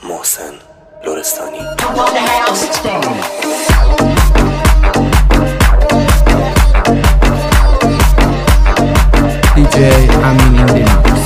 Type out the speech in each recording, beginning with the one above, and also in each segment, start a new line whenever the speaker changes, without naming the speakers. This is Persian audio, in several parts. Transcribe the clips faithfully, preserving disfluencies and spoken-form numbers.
محسن لرستانی.
دی جی امین دیماکس.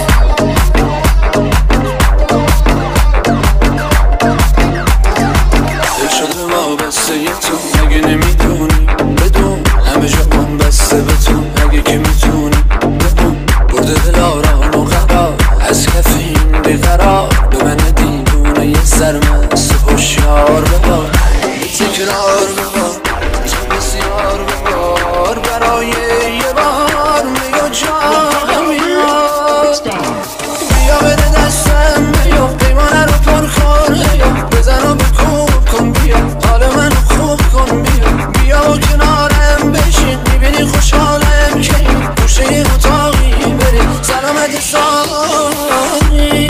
دل شده ما بسته ی تو، اگه نمیدونی بدون همه جا من بسته به تو، اگه که میتونی بدون برده دل آرام و قرار از کف این بیقرار به من دیوونه یه سرمست هوشیار ببار تکرار ببار تو بسیار ببار برای یه بار میگو جا میاد بیا بده دستم بیا پیمانه رو پر کن بیا بزن و بکوب کن بیا حال منو خوب کن بیا بیا و کنارم بشین میبینی خوشحالم که این گوشه یه اتاقی بری سلامتی سانی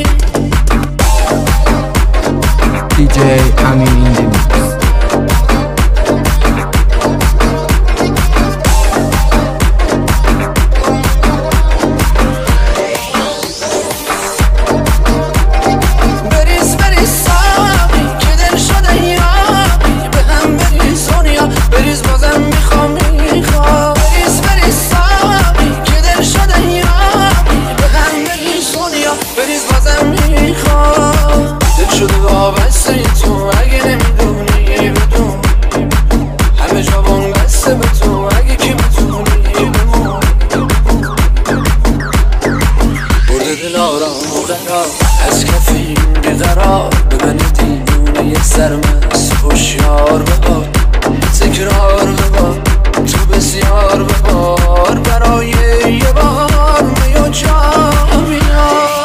دی جی امین دیماکس.
بریز بازم میخوام میخوام بریز بریز ساقی که دل شده یابی به هم بریز دنیا بریز بازم میخوام دل شده وابسته تو اگه نمیدونی بدون همه جوان بسته به تو اگه که میتونی بمون برده دل آرام و قرار از کف این بیقرار به من دیوونه یه سرمست هوشیار ببار تکرار ببار تو بسیار ببار برای یه بار میو جا میاد